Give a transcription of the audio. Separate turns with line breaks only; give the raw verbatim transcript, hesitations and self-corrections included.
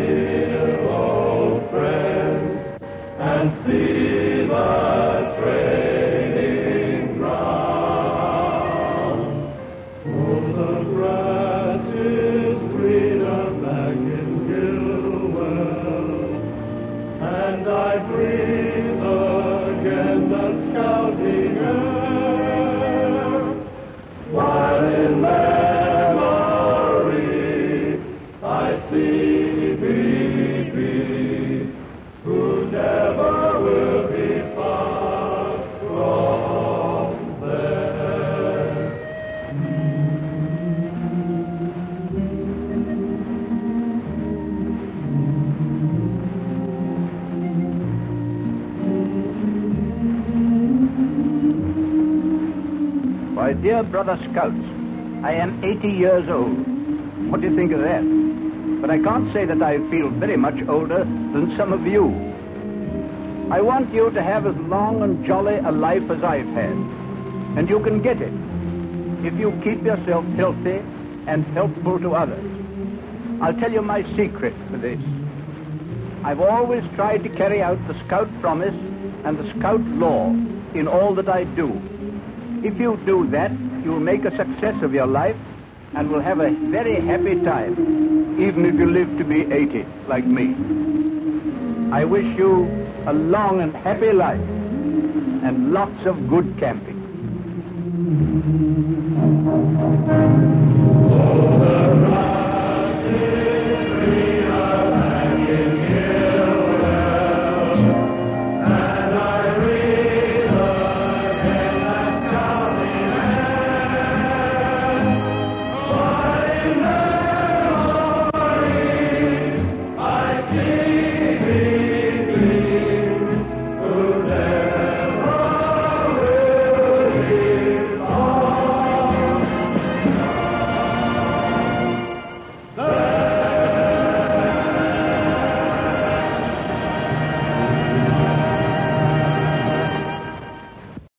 dear old friends and see the training ground. Oh, the grass is greener back in Gilwell, and I breathe again the scouting air, while in memory I see B B, who never will be far from there.
My dear brother Scouts, I am eighty years old. What do you think of that? But I can't say that I feel very much older than some of you. I want you to have as long and jolly a life as I've had. And you can get it if you keep yourself healthy and helpful to others. I'll tell you my secret for this. I've always tried to carry out the Scout promise and the Scout law in all that I do. If you do that, you'll make a success of your life and will have a very happy time, even if you live to be eighty, like me. I wish you a long and happy life and lots of good camping.